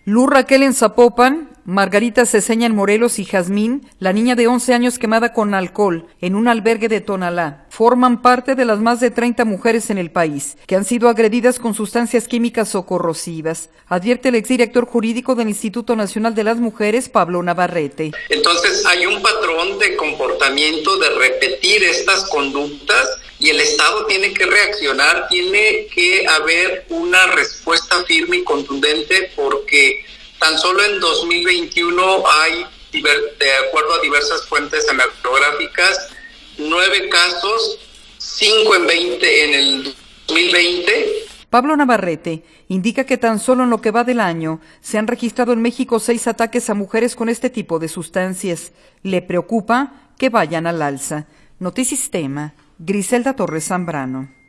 Luz Raquel en Zapopan, Margarita Ceseña en Morelos y Jazmín, la niña de 11 años quemada con alcohol en un albergue de Tonalá, forman parte de las más de 30 mujeres en el país que han sido agredidas con sustancias químicas o corrosivas, advierte el exdirector jurídico del Instituto Nacional de las Mujeres, Pablo Navarrete. Entonces hay un patrón de comportamiento de repetir estas conductas y el Estado tiene que reaccionar, tiene que haber una respuesta firme y contundente porque tan solo en 2021 hay, de acuerdo a diversas fuentes hematográficas, 9 casos, 5 en el 2020. Pablo Navarrete indica que tan solo en lo que va del año se han registrado en México 6 ataques a mujeres con este tipo de sustancias. Le preocupa que vayan al alza. Notisistema, Griselda Torres Zambrano.